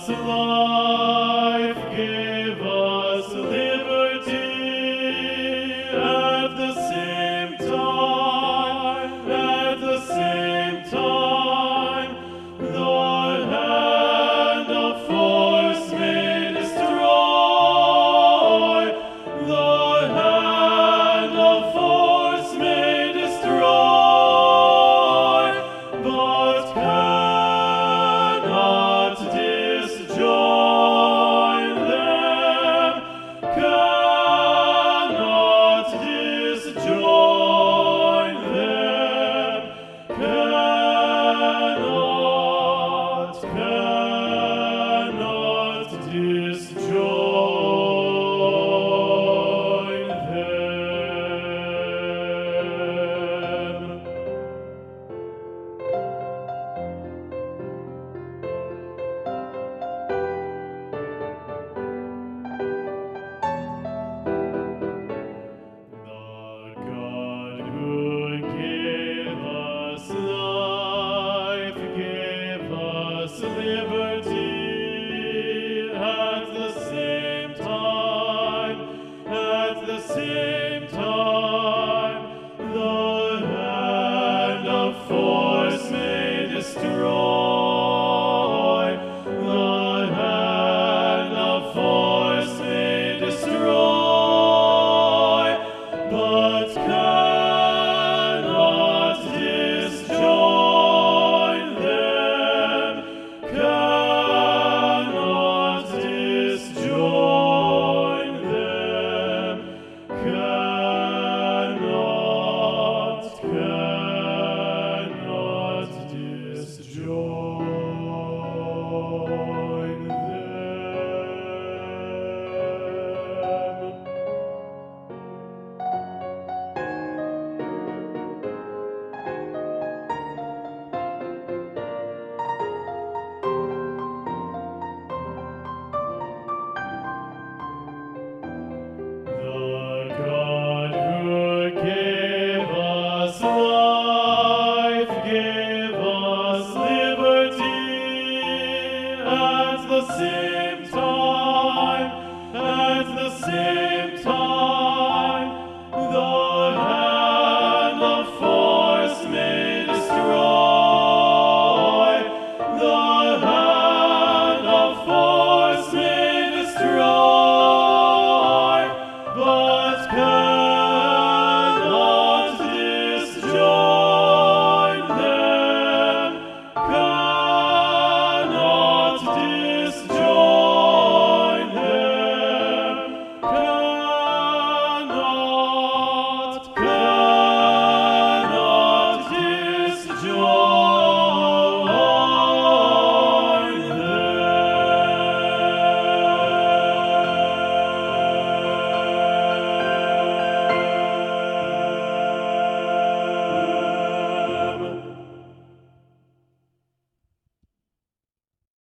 us life, give us liberty. At the same time, the hand of force may destroy. The hand of force may destroy, but cannot disjoin them. Cannot disjoin them. Cannot disjoin them. The God who gave us life, gave us liberty. At the same time, the hand of force may destroy. The hand of force may destroy, but cannot disjoin them. Cannot disjoin them. Cannot disjoin them. The God who gave us life, gave us liberty. At the same